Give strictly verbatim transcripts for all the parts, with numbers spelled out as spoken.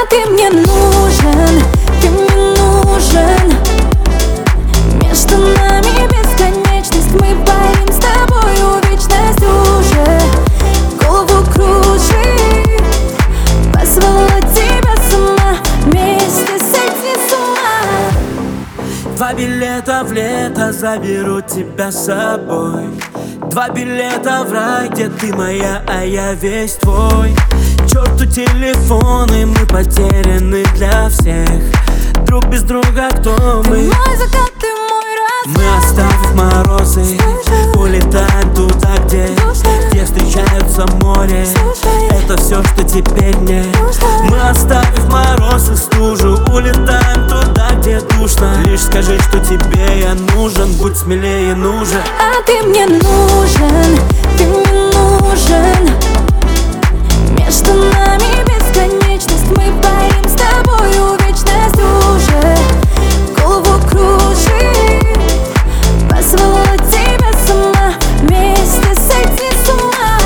ты мне нужен, ты мне нужен. Между нами бесконечность, мы парим с тобою вечность уже. Голову кружит, позвала тебя сама, вместе сойти с ума. Два билета в лето, заберу тебя с собой. Два билета в рай, где ты моя, а я весь твой. К черту телефоны, мы потеряны для всех. Друг без друга кто Ты мы? мой закат, ты мой рассвет. Мы, оставив морозы, Слушай, улетаем туда, где, слушай, где встречаются море. слушай, Это все, что теперь мне. слушай. Мы, оставив мороз и стужу, улетаем туда, где душно. Лишь скажи, что тебе я нужен, будь смелее, нужен. А ты мне нужен, ты мне нужен. Между нами бесконечность, мы парим с тобою вечность уже. Голову кружит, позвала тебя сама, вместе сойти с ума.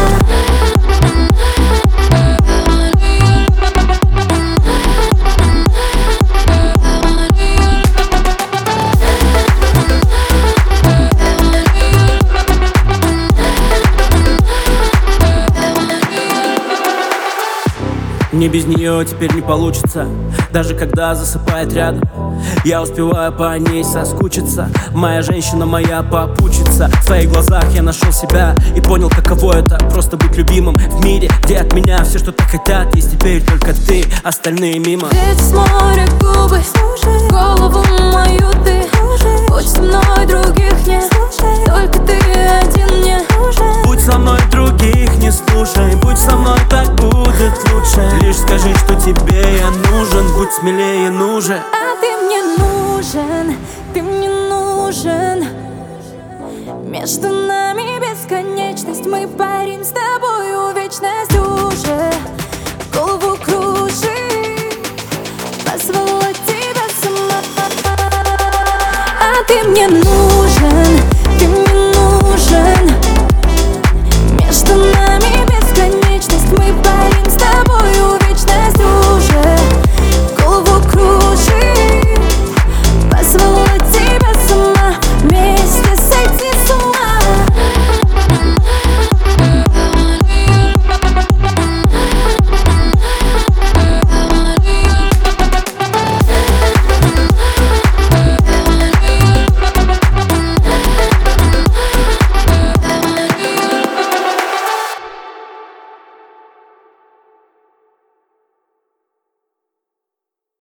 Мне без нее теперь не получится, даже когда засыпает рядом. Я успеваю по ней соскучиться. Моя женщина, моя попутчица. В твоих глазах я нашел себя и понял, каково это просто быть любимым в мире, где от меня все, что так хотят. Есть теперь только ты, остальные мимо. Ведь с моря губы, слушай, голову мою ты, слушай, будь со мной, других нет, слушай, только ты один мне, слушай. Будь со мной, других не слушай, будь со мной, так будет лучше. Лишь скажи, что тебе я нужен, будь смелее, нужен. А ты мне нужен, ты мне нужен. Между нами бесконечность, мы парим с тобою вечность уже. Голову кружит, позвала тебя сама. А ты мне нужен.